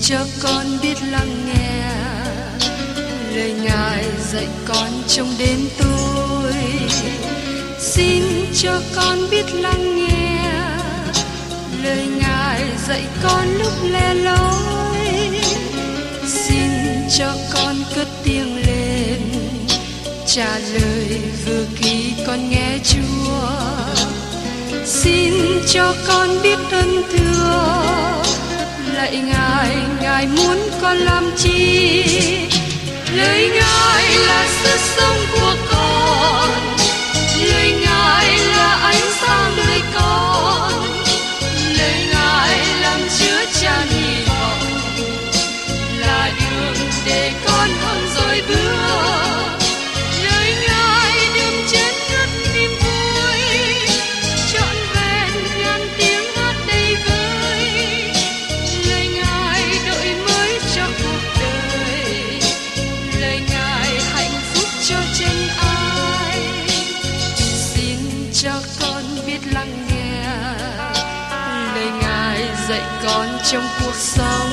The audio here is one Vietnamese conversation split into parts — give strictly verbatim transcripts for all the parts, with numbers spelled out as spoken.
cho con biết lắng nghe lời Ngài dạy con trong đêm tối. Xin cho con biết lắng nghe lời Ngài dạy con lúc lẻ loi. Xin cho con cất tiếng lên trả lời vừa khi con nghe Chúa. Xin cho con biết ơn thưa lạy Ngài, Ngài muốn con làm chi? Lời Ngài là sức sống của con, lời Ngài là ánh sáng đời con, lời Ngài làm chứa chan hy vọng, là đường để con hơn rồi bước. Lời Ngài đừng chết ngất niềm vui, trọn vẹn ngàn tiếng hát đầy vơi. Lời Ngài đổi mới cho cuộc đời, lời Ngài hạnh phúc cho chân ai. Xin cho con biết lắng nghe lời Ngài dạy con trong cuộc sống.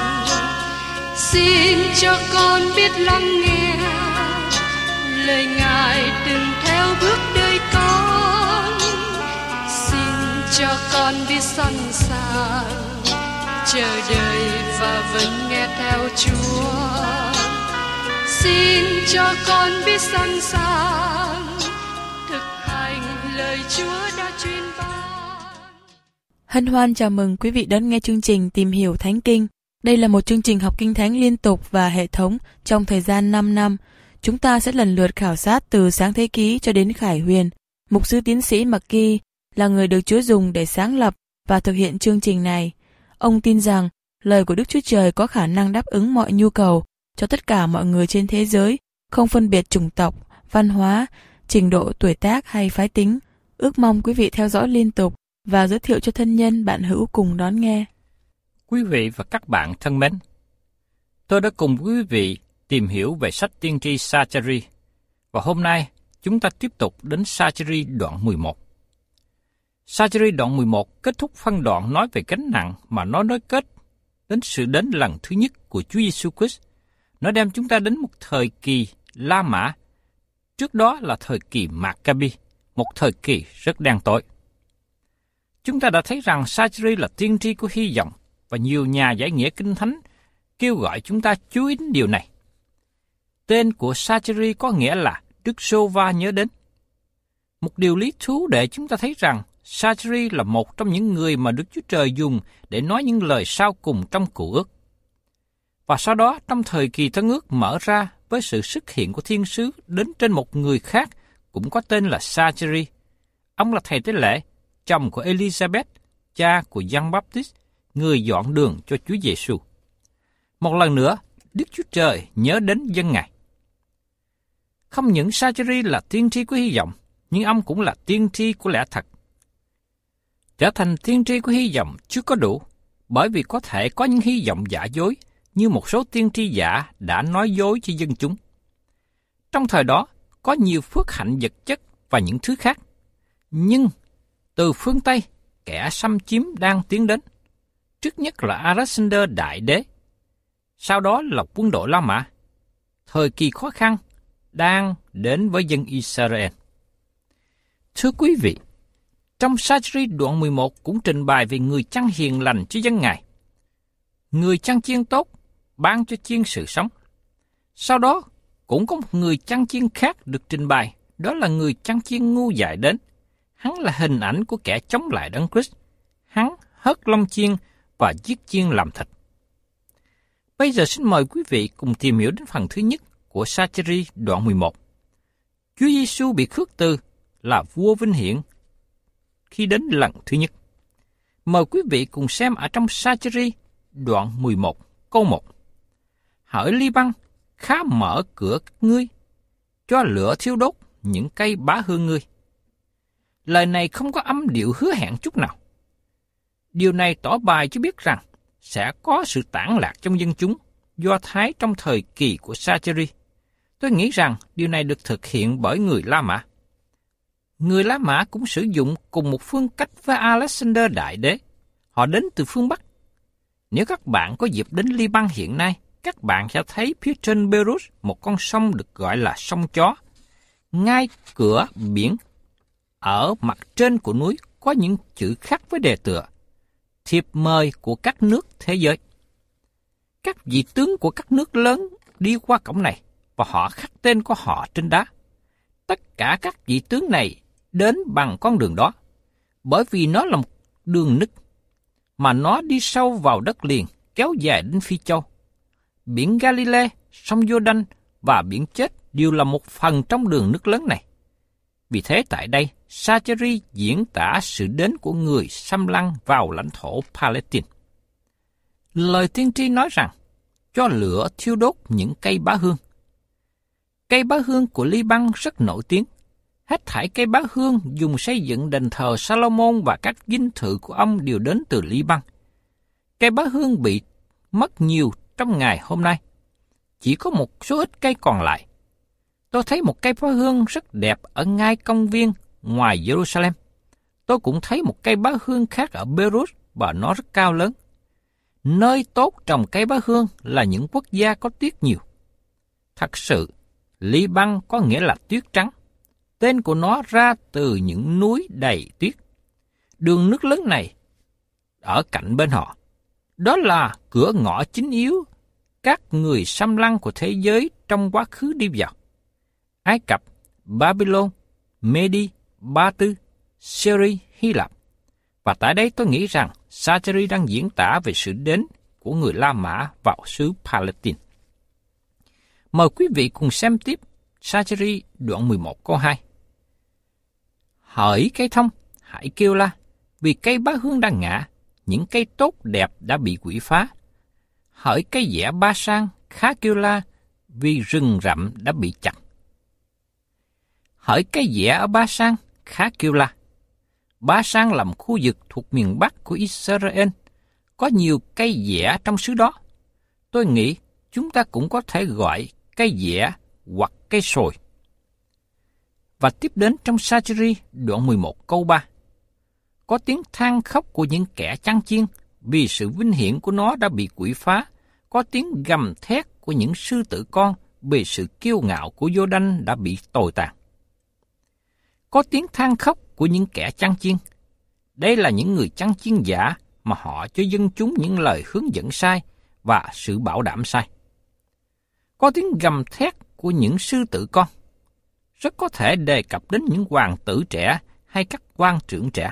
Xin cho con biết lắng nghe lời Ngài đừng theo bước đời con. Xin cho con biết sẵn sàng chờ đợi và vẫn nghe theo Chúa. Xin cho con biết sẵn sàng thực hành lời Chúa đã truyền ban. Hân hoan chào mừng quý vị đón nghe chương trình Tìm hiểu Thánh Kinh. Đây là một chương trình học Kinh Thánh liên tục và hệ thống trong thời gian năm năm. Chúng ta sẽ lần lượt khảo sát từ Sáng Thế Ký cho đến Khải Huyền. Mục sư tiến sĩ McGee là người được Chúa dùng để sáng lập và thực hiện chương trình này. Ông tin rằng lời của Đức Chúa Trời có khả năng đáp ứng mọi nhu cầu cho tất cả mọi người trên thế giới, không phân biệt chủng tộc, văn hóa, trình độ tuổi tác hay phái tính. Ước mong quý vị theo dõi liên tục và giới thiệu cho thân nhân bạn hữu cùng đón nghe. Quý vị và các bạn thân mến, tôi đã cùng quý vị tìm hiểu về sách tiên tri Sa-cha-ri, và hôm nay chúng ta tiếp tục đến Sa-cha-ri đoạn mười một. Sa-cha-ri đoạn mười một kết thúc phân đoạn nói về gánh nặng mà nó nối kết đến sự đến lần thứ nhất của Chúa Giêsu Christ. Nó đem chúng ta đến một thời kỳ La Mã, trước đó là thời kỳ Mạc-ca-bi, một thời kỳ rất đen tối. Chúng ta đã thấy rằng Sa-cha-ri là tiên tri của hy vọng, và nhiều nhà giải nghĩa Kinh Thánh kêu gọi chúng ta chú ý đến điều này. Tên của Sa-cha-ri có nghĩa là Đức Sô-va nhớ đến. Một điều lý thú để chúng ta thấy rằng Sa-cha-ri là một trong những người mà Đức Chúa Trời dùng để nói những lời sau cùng trong Cựu Ước. Và sau đó, trong thời kỳ Tân Ước mở ra với sự xuất hiện của thiên sứ đến trên một người khác cũng có tên là Sa-cha-ri. Ông là thầy tế lễ, chồng của Elizabeth, cha của Giăng Baptist, người dọn đường cho Chúa Giêsu. Một lần nữa, Đức Chúa Trời nhớ đến dân Ngài. Không những Sa-cha-ri là tiên tri của hy vọng, nhưng ông cũng là tiên tri của lẽ thật. Trở thành tiên tri của hy vọng chưa có đủ, bởi vì có thể có những hy vọng giả dối, như một số tiên tri giả đã nói dối cho dân chúng. Trong thời đó, có nhiều phước hạnh vật chất và những thứ khác. Nhưng, từ phương Tây, kẻ xâm chiếm đang tiến đến. Trước nhất là Alexander Đại Đế, sau đó là quân đội La Mã. Thời kỳ khó khăn đang đến với dân Israel. Thưa quý vị, trong Sa-cha-ri đoạn mười một cũng trình bày về người chăn hiền lành cho dân Ngài. Người chăn chiên tốt, ban cho chiên sự sống. Sau đó, cũng có một người chăn chiên khác được trình bày, đó là người chăn chiên ngu dại đến. Hắn là hình ảnh của kẻ chống lại Đấng Christ. Hắn hớt lông chiên và giết chiên làm thịt. Bây giờ xin mời quý vị cùng tìm hiểu đến phần thứ nhất của Sa-cha-ri đoạn mười một. Chúa Giêsu bị khước từ là vua vinh hiển khi đến lần thứ nhất. Mời quý vị cùng xem ở trong Sa-cha-ri đoạn mười một câu một. Hỡi Li-băng, khá mở cửa các ngươi, cho lửa thiêu đốt những cây bá hương ngươi. Lời này không có âm điệu hứa hẹn chút nào. Điều này tỏ bài cho biết rằng sẽ có sự tản lạc trong dân chúng Do Thái trong thời kỳ của Sa-cha-ri. Tôi nghĩ rằng điều này được thực hiện bởi người La Mã. Người La Mã cũng sử dụng cùng một phương cách với Alexander Đại Đế. Họ đến từ phương Bắc. Nếu các bạn có dịp đến Liban hiện nay, các bạn sẽ thấy phía trên Beirut một con sông được gọi là sông chó. Ngay cửa biển, ở mặt trên của núi có những chữ khắc với đề tựa thiệp mời của các nước thế giới. Các vị tướng của các nước lớn đi qua cổng này và họ khắc tên của họ trên đá. Tất cả các vị tướng này đến bằng con đường đó, bởi vì nó là một đường nứt, mà nó đi sâu vào đất liền, kéo dài đến Phi Châu. Biển Galilee, sông Giô-đanh và biển chết đều là một phần trong đường nứt lớn này. Vì thế tại đây, Sa-cha-ri diễn tả sự đến của người xâm lăng vào lãnh thổ Palestine. Lời tiên tri nói rằng, cho lửa thiêu đốt những cây bá hương. Cây bá hương của Liban rất nổi tiếng. Hết thảy cây bá hương dùng xây dựng đền thờ Salomon và các dinh thự của ông đều đến từ Liban. Cây bá hương bị mất nhiều trong ngày hôm nay. Chỉ có một số ít cây còn lại. Tôi thấy một cây bá hương rất đẹp ở ngay công viên ngoài Jerusalem. Tôi cũng thấy một cây bá hương khác ở Beirut và nó rất cao lớn. Nơi tốt trồng cây bá hương là những quốc gia có tuyết nhiều. Thật sự, Liban có nghĩa là tuyết trắng. Tên của nó ra từ những núi đầy tuyết. Đường nước lớn này ở cạnh bên họ. Đó là cửa ngõ chính yếu các người xâm lăng của thế giới trong quá khứ đi vào. Ai Cập, Babylon, Medi, Ba Tư, Syria, Hy Lạp. Và tại đây tôi nghĩ rằng Sa-cha-ri đang diễn tả về sự đến của người La Mã vào xứ Palestine. Mời quý vị cùng xem tiếp Sa-cha-ri đoạn mười một câu hai. Hỡi cây thông, hãy kêu la, vì cây bá hương đang ngã, những cây tốt đẹp đã bị quỷ phá. Hỡi cây dẻ Ba Sang, khá kêu la, vì rừng rậm đã bị chặt. Hỡi cây dẻ ở Ba Sang, khá kêu la. Ba Sang là một khu vực thuộc miền Bắc của Israel, có nhiều cây dẻ trong xứ đó. Tôi nghĩ chúng ta cũng có thể gọi cây dẻ hoặc cây sồi. Và tiếp đến trong Sa-cha-ri đoạn mười một câu ba. Có tiếng than khóc của những kẻ chăn chiên, vì sự vinh hiển của nó đã bị quỷ phá. Có tiếng gầm thét của những sư tử con, vì sự kiêu ngạo của Giô-đanh đã bị tồi tàn. Có tiếng than khóc của những kẻ chăn chiên. Đây là những người chăn chiên giả mà họ cho dân chúng những lời hướng dẫn sai và sự bảo đảm sai. Có tiếng gầm thét của những sư tử con. Rất có thể đề cập đến những hoàng tử trẻ hay các quan trưởng trẻ.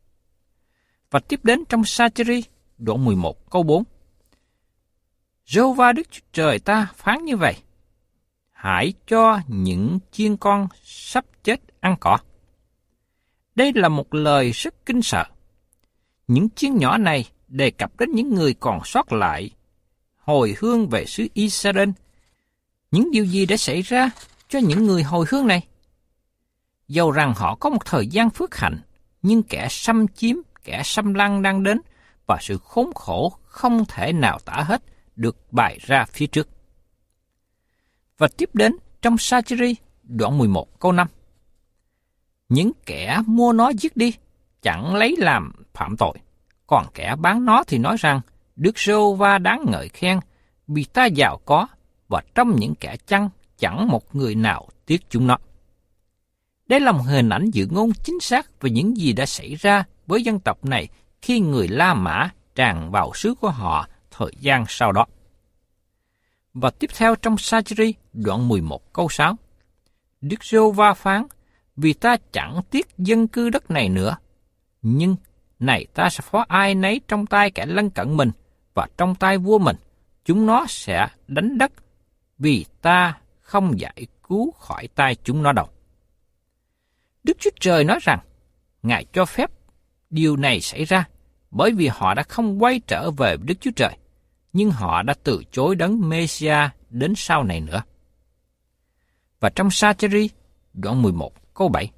Và tiếp đến trong Sa-cha-ri đoạn mười một câu bốn. Giê-hô-va Đức Chúa Trời ta phán như vậy: hãy cho những chiên con sắp chết ăn cỏ. Đây là một lời rất kinh sợ. Những chiên nhỏ này đề cập đến những người còn sót lại hồi hương về xứ Israel. Những điều gì đã xảy ra cho những người hồi hương này? Dầu rằng họ có một thời gian phước hạnh, nhưng kẻ xâm chiếm, kẻ xâm lăng đang đến và sự khốn khổ không thể nào tả hết được bày ra phía trước. Và tiếp đến trong Sa-cha-ri đoạn mười một câu năm. Những kẻ mua nó giết đi, chẳng lấy làm phạm tội. Còn kẻ bán nó thì nói rằng, Đức Giê-hô-va đáng ngợi khen, vì ta giàu có, và trong những kẻ chăn chẳng một người nào tiếc chúng nó. Đây là một hình ảnh dự ngôn chính xác về những gì đã xảy ra với dân tộc này khi người La Mã tràn vào xứ của họ thời gian sau đó. Và tiếp theo trong Sa-cha-ri đoạn mười một câu sáu. Đức Giê-hô-va phán, vì ta chẳng tiếc dân cư đất này nữa, nhưng này ta sẽ phó ai nấy trong tay kẻ lân cận mình và trong tay vua mình, chúng nó sẽ đánh đất, vì ta không giải cứu khỏi tay chúng nó đâu. Đức Chúa Trời nói rằng, Ngài cho phép điều này xảy ra, bởi vì họ đã không quay trở về Đức Chúa Trời, nhưng họ đã từ chối đấng Mê-si-a đến sau này nữa. Và trong Sa-cha-ri đoạn mười một câu bảy.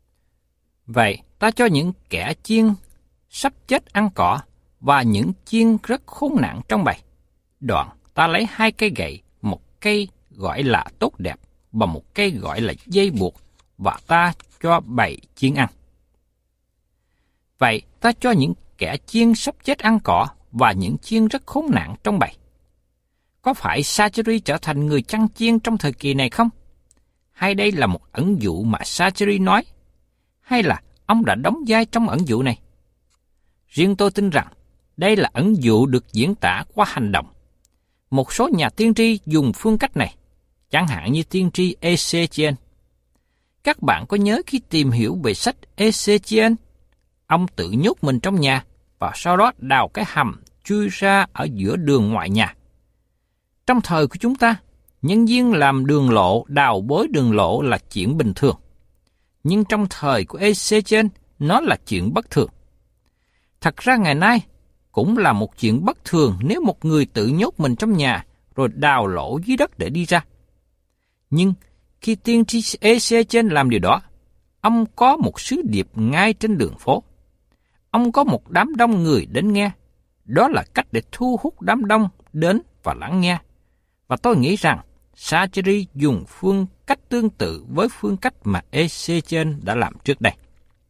Vậy ta cho những kẻ chiên sắp chết ăn cỏ và những chiên rất khốn nạn trong bầy. Đoạn ta lấy hai cây gậy, một cây gọi là tốt đẹp và một cây gọi là dây buộc, và ta cho bầy chiên ăn. Vậy ta cho những kẻ chiên sắp chết ăn cỏ và những chiên rất khốn nạn trong bầy. Có phải Sacheri trở thành người chăn chiên trong thời kỳ này không? Hay đây là một ẩn dụ mà Sacheri nói? Hay là ông đã đóng vai trong ẩn dụ này? Riêng tôi tin rằng đây là ẩn dụ được diễn tả qua hành động. Một số nhà tiên tri dùng phương cách này, chẳng hạn như tiên tri Ê-xê-chi-ên. Các bạn có nhớ khi tìm hiểu về sách Ê-xê-chi-ên, ông tự nhốt mình trong nhà và sau đó đào cái hầm chui ra ở giữa đường ngoại nhà. Trong thời của chúng ta, nhân viên làm đường lộ, đào bới đường lộ là chuyện bình thường. Nhưng trong thời của Ê-xê-chi-ên, nó là chuyện bất thường. Thật ra ngày nay, cũng là một chuyện bất thường nếu một người tự nhốt mình trong nhà rồi đào lỗ dưới đất để đi ra. Nhưng khi tiên tri Ê-xê-chi-ên làm điều đó, ông có một sứ điệp ngay trên đường phố. Ông có một đám đông người đến nghe. Đó là cách để thu hút đám đông đến và lắng nghe. Và tôi nghĩ rằng Sacheri dùng phương cách tương tự với phương cách mà Ê-xê-chi-ên đã làm trước đây.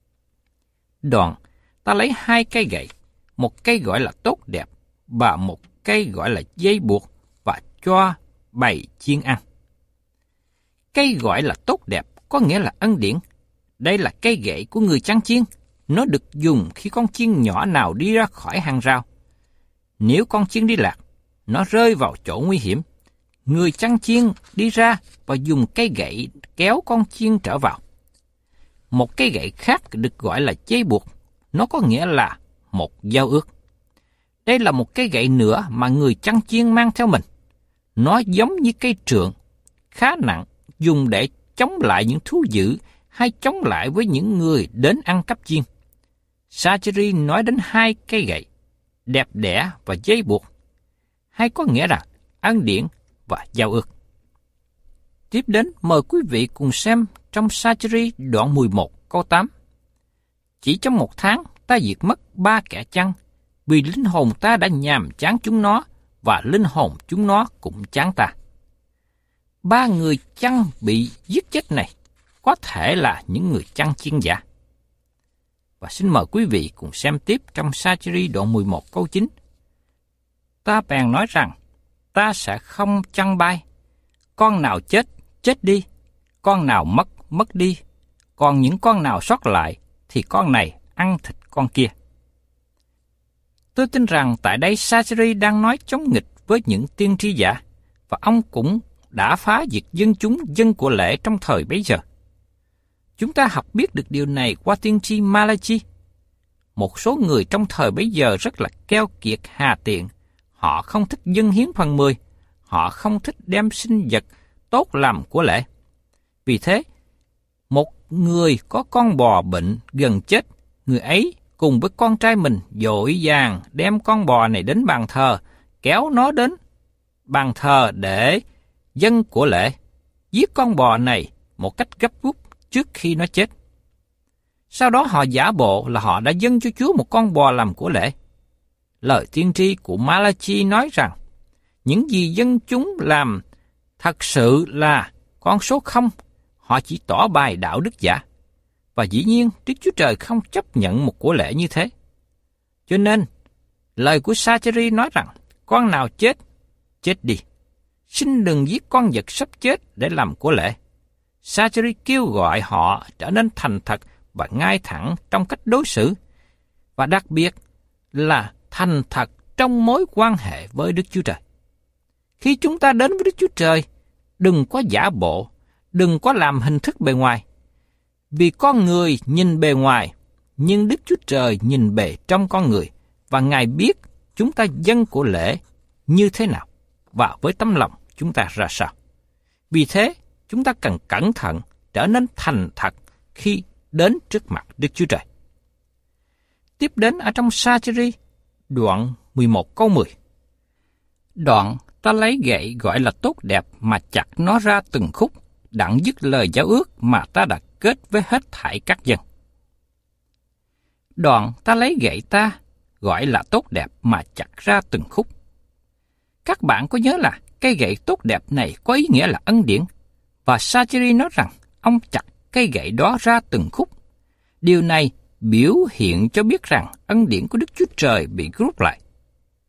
Đoạn, ta lấy hai cây gậy, một cây gọi là tốt đẹp và một cây gọi là dây buộc và cho bầy chiên ăn. Cây gọi là tốt đẹp có nghĩa là ân điển. Đây là cây gậy của người chăn chiên. Nó được dùng khi con chiên nhỏ nào đi ra khỏi hàng rào. Nếu con chiên đi lạc, nó rơi vào chỗ nguy hiểm. Người chăn chiên đi ra và dùng cây gậy kéo con chiên trở vào. Một cây gậy khác được gọi là dây buộc. Nó có nghĩa là một giao ước. Đây là một cây gậy nữa mà người chăn chiên mang theo mình. Nó giống như cây trượng, khá nặng, dùng để chống lại những thú dữ hay chống lại với những người đến ăn cắp chiên. Sacheri nói đến hai cây gậy, đẹp đẽ và dây buộc, hay có nghĩa là ân điển và giao ước. Tiếp đến mời quý vị cùng xem trong Sacheri đoạn mười một câu tám. Chỉ trong một tháng ta diệt mất ba kẻ chăn, vì linh hồn ta đã nhàm chán chúng nó và linh hồn chúng nó cũng chán ta. Ba người chăn bị giết chết này có thể là những người chăn chiên giả. Và xin mời quý vị cùng xem tiếp trong Sacheri đoạn mười một câu chín. Ta bèn nói rằng, ta sẽ không chăn bai. Con nào chết, chết đi. Con nào mất, mất đi. Còn những con nào sót lại, thì con này ăn thịt con kia. Tôi tin rằng tại đây Sacheri đang nói chống nghịch với những tiên tri giả, và ông cũng đã phá diệt dân chúng dân của lễ trong thời bấy giờ. Chúng ta học biết được điều này qua tiên tri Malachi. Một số người trong thời bấy giờ rất là keo kiệt hà tiện. Họ không thích dâng hiến phần mười. Họ không thích đem sinh vật tốt làm của lễ. Vì thế, một người có con bò bệnh gần chết, người ấy cùng với con trai mình vội vàng đem con bò này đến bàn thờ, kéo nó đến bàn thờ để dâng của lễ, giết con bò này một cách gấp rút trước khi nó chết. Sau đó họ giả bộ là họ đã dâng cho Chúa một con bò làm của lễ. Lời tiên tri của Malachi nói rằng, những gì dân chúng làm thật sự là con số không, họ chỉ tỏ bài đạo đức giả. Và dĩ nhiên, Đức Chúa Trời không chấp nhận một của lễ như thế. Cho nên, lời của Sacheri nói rằng, con nào chết, chết đi. Xin đừng giết con vật sắp chết để làm của lễ. Sacheri kêu gọi họ trở nên thành thật và ngay thẳng trong cách đối xử, và đặc biệt là thành thật trong mối quan hệ với Đức Chúa Trời. Khi chúng ta đến với Đức Chúa Trời, đừng có giả bộ, đừng có làm hình thức bề ngoài. Vì con người nhìn bề ngoài, nhưng Đức Chúa Trời nhìn bề trong con người, và Ngài biết chúng ta dâng của lễ như thế nào, và với tấm lòng chúng ta ra sao. Vì thế, chúng ta cần cẩn thận, trở nên thành thật khi đến trước mặt Đức Chúa Trời. Tiếp đến ở trong Sacheri, đoạn mười một câu mười. Đoạn ta lấy gậy gọi là tốt đẹp mà chặt nó ra từng khúc, đặng dứt lời giao ước mà ta đã kết với hết thảy các dân. Đoạn ta lấy gậy ta gọi là tốt đẹp mà chặt ra từng khúc. Các bạn có nhớ là cây gậy tốt đẹp này có ý nghĩa là ân điển, và Sacheri nói rằng ông chặt cây gậy đó ra từng khúc. Điều này biểu hiện cho biết rằng ân điển của Đức Chúa Trời bị rút lại.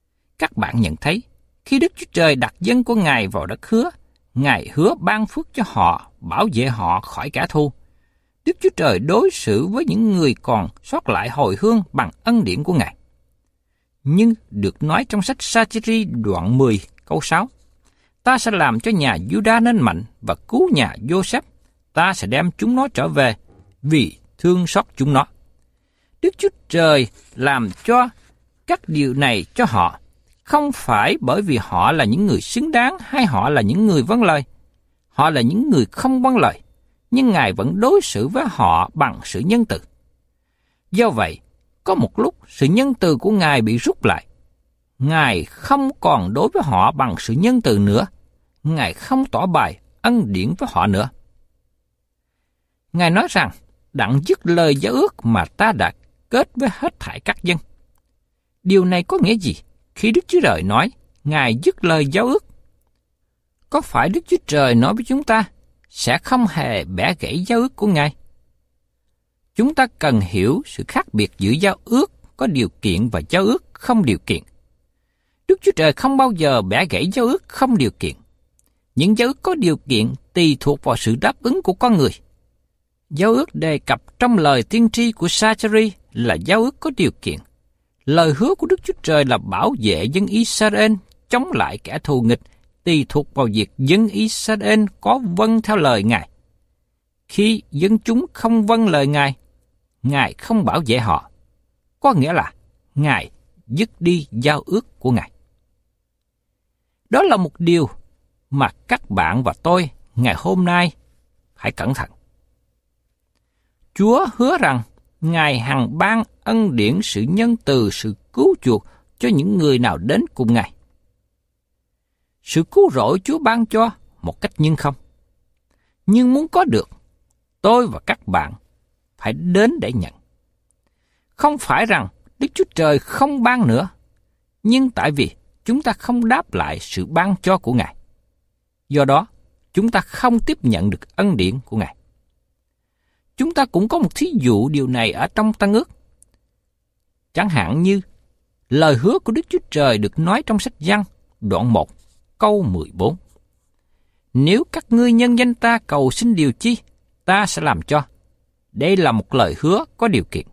Các bạn nhận thấy, khi Đức Chúa Trời đặt dân của Ngài vào đất hứa, Ngài hứa ban phước cho họ, bảo vệ họ khỏi kẻ thù. Đức Chúa Trời đối xử với những người còn sót lại hồi hương bằng ân điển của Ngài. Nhưng được nói trong sách Sa-chi-ri đoạn mười câu sáu, ta sẽ làm cho nhà Giu-đa nên mạnh và cứu nhà Giô-sép, ta sẽ đem chúng nó trở về vì thương xót chúng nó. Đức Chúa Trời làm cho các điều này cho họ, không phải bởi vì họ là những người xứng đáng hay họ là những người vâng lời. Họ là những người không vâng lời, nhưng Ngài vẫn đối xử với họ bằng sự nhân từ. Do vậy, có một lúc sự nhân từ của Ngài bị rút lại. Ngài không còn đối với họ bằng sự nhân từ nữa. Ngài không tỏ bày ân điển với họ nữa. Ngài nói rằng, đặng dứt lời giao ước mà ta đã kết với hết thảy các dân. Điều này có nghĩa gì khi Đức Chúa Trời nói Ngài dứt lời giao ước? Có phải Đức Chúa Trời nói với chúng ta sẽ không hề bẻ gãy giao ước của Ngài? Chúng ta cần hiểu sự khác biệt giữa giao ước có điều kiện và giao ước không điều kiện. Đức Chúa Trời không bao giờ bẻ gãy giao ước không điều kiện. Những giao ước có điều kiện tùy thuộc vào sự đáp ứng của con người. Giao ước đề cập trong lời tiên tri của Sa-chi-ri là giao ước có điều kiện. Lời hứa của Đức Chúa Trời là bảo vệ dân Israel chống lại kẻ thù nghịch, tùy thuộc vào việc dân Israel có vâng theo lời Ngài. Khi dân chúng không vâng lời Ngài, Ngài không bảo vệ họ. Có nghĩa là Ngài dứt đi giao ước của Ngài. Đó là một điều mà các bạn và tôi ngày hôm nay phải cẩn thận. Chúa hứa rằng Ngài hằng ban ân điển sự nhân từ, sự cứu chuộc cho những người nào đến cùng Ngài. Sự cứu rỗi Chúa ban cho một cách nhưng không. Nhưng muốn có được, tôi và các bạn phải đến để nhận. Không phải rằng Đức Chúa Trời không ban nữa, nhưng tại vì chúng ta không đáp lại sự ban cho của Ngài. Do đó, chúng ta không tiếp nhận được ân điển của Ngài. Chúng ta cũng có một thí dụ điều này ở trong Tân Ước. Chẳng hạn như lời hứa của Đức Chúa Trời được nói trong sách Giăng đoạn một câu mười bốn. Nếu các ngươi nhân danh ta cầu xin điều chi, ta sẽ làm cho. Đây là một lời hứa có điều kiện.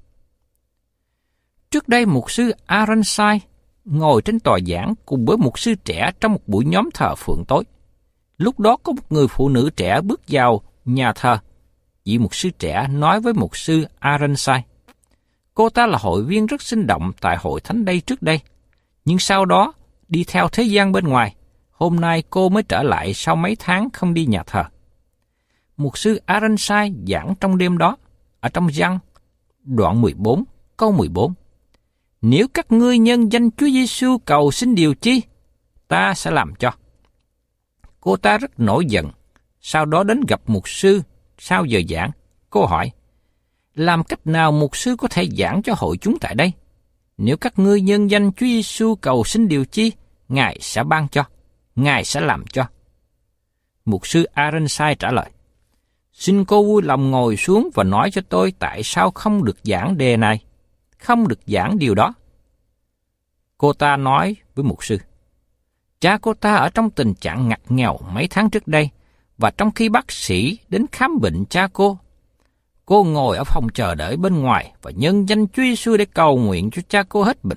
Trước đây mục sư Aronsai ngồi trên tòa giảng cùng với mục sư trẻ trong một buổi nhóm thờ phượng tối. Lúc đó có một người phụ nữ trẻ bước vào nhà thờ. Vị mục sư trẻ nói với mục sư Aronsai, cô ta là hội viên rất sinh động tại hội thánh đây trước đây, nhưng sau đó đi theo thế gian bên ngoài. Hôm nay cô mới trở lại sau mấy tháng không đi nhà thờ. Mục sư Aronsai giảng trong đêm đó, ở trong Giăng, đoạn mười bốn, câu mười bốn. Nếu các ngươi nhân danh Chúa Giêsu cầu xin điều chi, ta sẽ làm cho. Cô ta rất nổi giận, sau đó đến gặp mục sư sau giờ giảng. Cô hỏi, làm cách nào mục sư có thể giảng cho hội chúng tại đây? Nếu các ngươi nhân danh Chúa Giêsu cầu xin điều chi, Ngài sẽ ban cho, Ngài sẽ làm cho. Mục sư Aronsai trả lời, xin cô vui lòng ngồi xuống và nói cho tôi tại sao không được giảng đề này, không được giảng điều đó. Cô ta nói với mục sư, cha cô ta ở trong tình trạng ngặt nghèo mấy tháng trước đây, và trong khi bác sĩ đến khám bệnh cha cô, cô ngồi ở phòng chờ đợi bên ngoài và nhân danh Chúa Giêsu để cầu nguyện cho cha cô hết bệnh.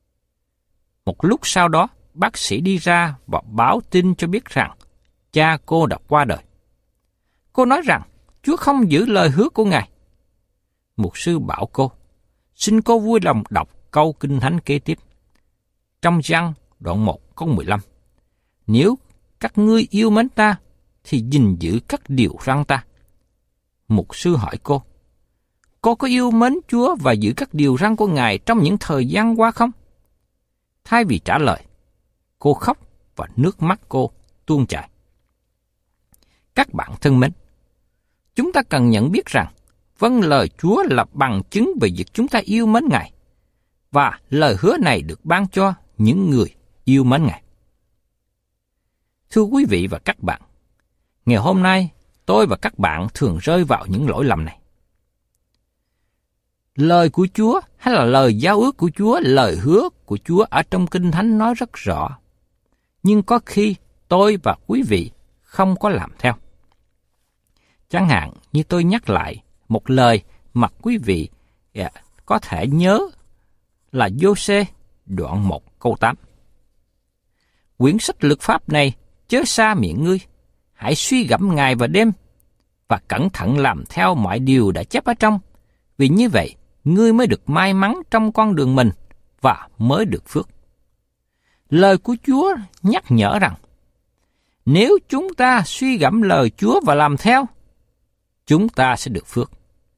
Một lúc sau đó, bác sĩ đi ra và báo tin cho biết rằng cha cô đã qua đời. Cô nói rằng Chúa không giữ lời hứa của Ngài. Mục sư bảo cô, xin cô vui lòng đọc câu Kinh Thánh kế tiếp. Trong Giăng đoạn một câu mười lăm, nếu các ngươi yêu mến ta, thì gìn giữ các điều răn ta. Mục sư hỏi cô, cô có yêu mến Chúa và giữ các điều răn của Ngài trong những thời gian qua không? Thay vì trả lời, cô khóc và nước mắt cô tuôn chảy. Các bạn thân mến, chúng ta cần nhận biết rằng vâng lời Chúa là bằng chứng về việc chúng ta yêu mến Ngài, và lời hứa này được ban cho những người yêu mến Ngài. Thưa quý vị và các bạn, ngày hôm nay tôi và các bạn thường rơi vào những lỗi lầm này. Lời của Chúa hay là lời giao ước của Chúa, lời hứa của Chúa ở trong Kinh Thánh nói rất rõ. Nhưng có khi tôi và quý vị không có làm theo. Chẳng hạn như tôi nhắc lại một lời mà quý vị yeah, có thể nhớ là Giô-xê đoạn một câu tám. Quyển sách luật pháp này chớ xa miệng ngươi, hãy suy gẫm ngày và đêm, và cẩn thận làm theo mọi điều đã chép ở trong, vì như vậy ngươi mới được may mắn trong con đường mình và mới được phước. Lời của Chúa nhắc nhở rằng, nếu chúng ta suy gẫm lời Chúa và làm theo, chúng ta sẽ được phước.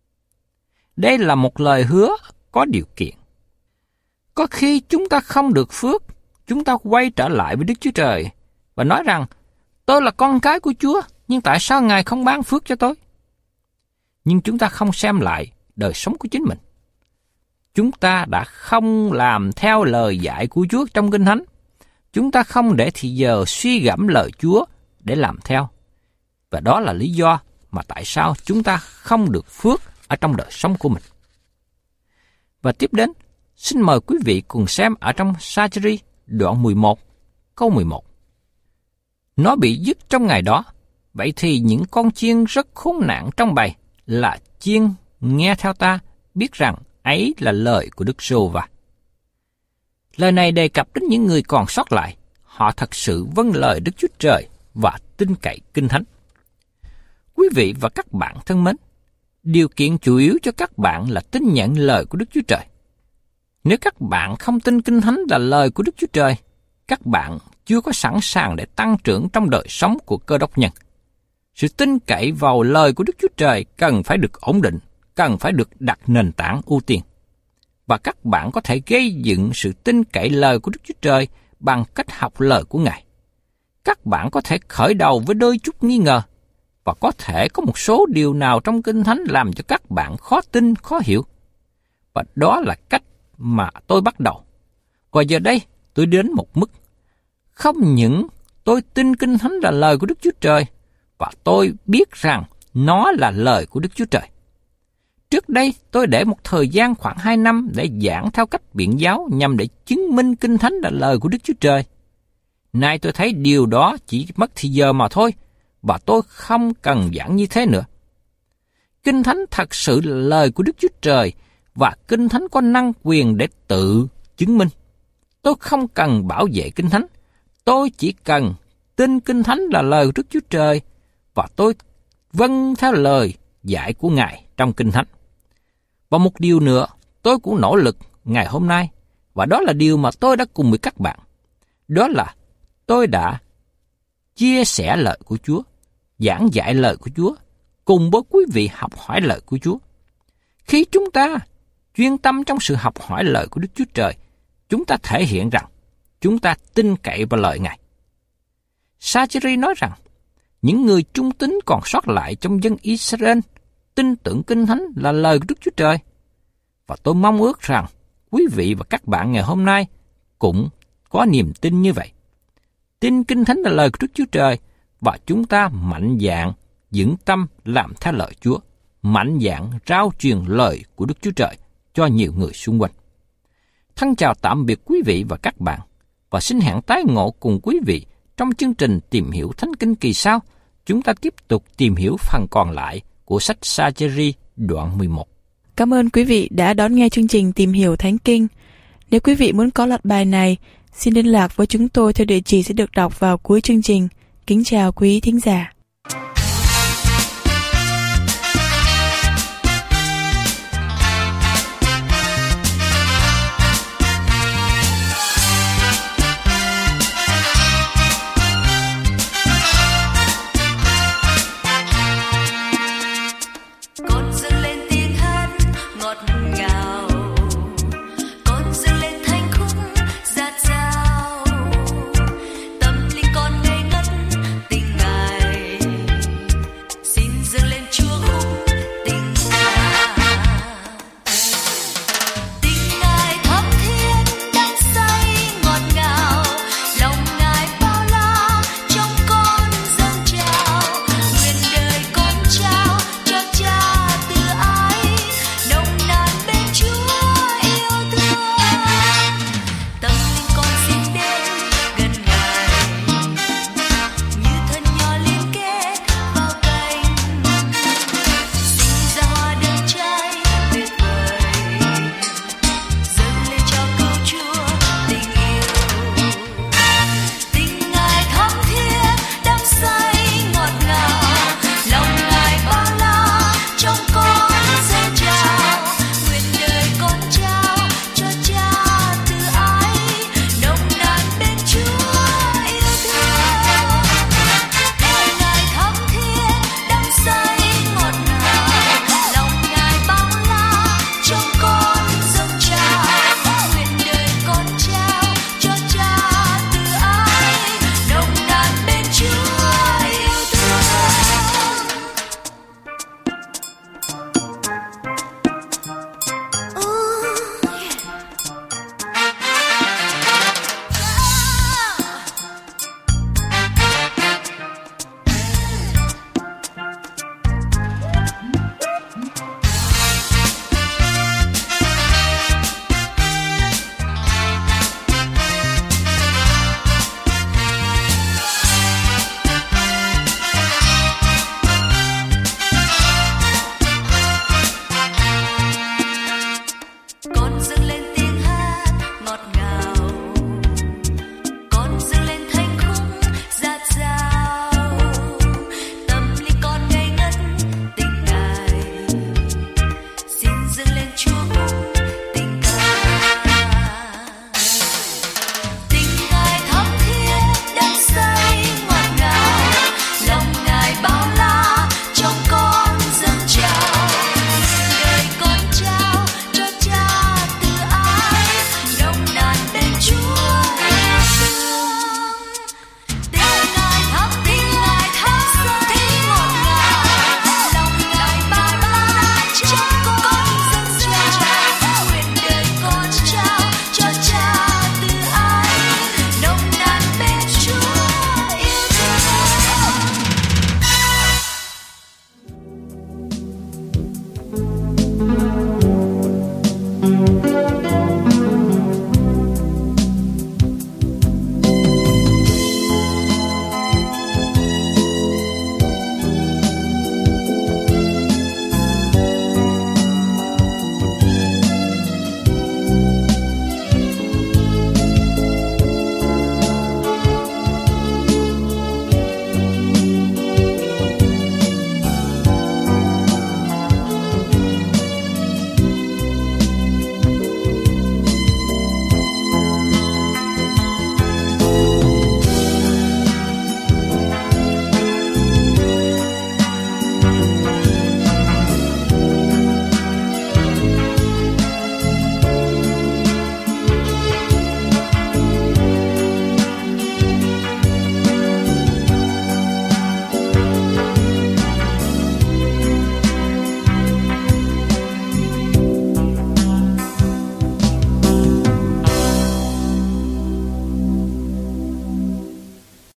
Đây là một lời hứa có điều kiện. Có khi chúng ta không được phước, chúng ta quay trở lại với Đức Chúa Trời và nói rằng, tôi là con cái của Chúa, nhưng tại sao Ngài không ban phước cho tôi? Nhưng chúng ta không xem lại đời sống của chính mình. Chúng ta đã không làm theo lời dạy của Chúa trong Kinh Thánh. Chúng ta không để thì giờ suy gẫm lời Chúa để làm theo. Và đó là lý do mà tại sao chúng ta không được phước ở trong đời sống của mình. Và tiếp đến, xin mời quý vị cùng xem ở trong Sa-chi-ri đoạn mười một, câu mười một. Nó bị dứt trong ngày đó, vậy thì những con chiên rất khốn nạn trong bầy là chiên nghe theo ta, biết rằng ấy là lời của Đức Giê-hô-va. Lời này đề cập đến những người còn sót lại, họ thật sự vâng lời Đức Chúa Trời và tin cậy Kinh Thánh. Quý vị và các bạn thân mến, điều kiện chủ yếu cho các bạn là tin nhận lời của Đức Chúa Trời. Nếu các bạn không tin Kinh Thánh là lời của Đức Chúa Trời, các bạn chưa có sẵn sàng để tăng trưởng trong đời sống của Cơ Đốc nhân. Sự tin cậy vào lời của Đức Chúa Trời cần phải được ổn định, cần phải được đặt nền tảng ưu tiên. Và các bạn có thể gây dựng sự tin cậy lời của Đức Chúa Trời bằng cách học lời của Ngài. Các bạn có thể khởi đầu với đôi chút nghi ngờ, và có thể có một số điều nào trong Kinh Thánh làm cho các bạn khó tin, khó hiểu. Và đó là cách mà tôi bắt đầu. Và giờ đây, tôi đến một mức. Không những tôi tin Kinh Thánh là lời của Đức Chúa Trời, và tôi biết rằng nó là lời của Đức Chúa Trời. Trước đây, tôi để một thời gian khoảng hai năm để giảng theo cách biện giáo nhằm để chứng minh Kinh Thánh là lời của Đức Chúa Trời. Nay tôi thấy điều đó chỉ mất thì giờ mà thôi, và tôi không cần giảng như thế nữa. Kinh Thánh thật sự là lời của Đức Chúa Trời, và Kinh Thánh có năng quyền để tự chứng minh. Tôi không cần bảo vệ Kinh Thánh, tôi chỉ cần tin Kinh Thánh là lời của Đức Chúa Trời, và tôi vâng theo lời dạy của Ngài trong Kinh Thánh. Và một điều nữa, tôi cũng nỗ lực ngày hôm nay, và đó là điều mà tôi đã cùng với các bạn. Đó là tôi đã chia sẻ lời của Chúa, giảng dạy lời của Chúa, cùng với quý vị học hỏi lời của Chúa. Khi chúng ta chuyên tâm trong sự học hỏi lời của Đức Chúa Trời, chúng ta thể hiện rằng chúng ta tin cậy vào lời Ngài. Sa-chi-ri nói rằng, những người trung tín còn sót lại trong dân Israel tin tưởng Kinh Thánh là lời của Đức Chúa Trời. Và tôi mong ước rằng quý vị và các bạn ngày hôm nay cũng có niềm tin như vậy. Tin Kinh Thánh là lời của Đức Chúa Trời, và chúng ta mạnh dạn, vững tâm làm theo lời Chúa, mạnh dạn rao truyền lời của Đức Chúa Trời cho nhiều người xung quanh. Thân chào tạm biệt quý vị và các bạn, và xin hẹn tái ngộ cùng quý vị trong chương trình Tìm Hiểu Thánh Kinh kỳ sau. Chúng ta tiếp tục tìm hiểu phần còn lại của sách Sa-chi-ri đoạn mười một. Cảm ơn quý vị đã đón nghe chương trình Tìm Hiểu Thánh Kinh. Nếu quý vị muốn có loạt bài này, xin liên lạc với chúng tôi theo địa chỉ sẽ được đọc vào cuối chương trình. Kính chào quý thính giả.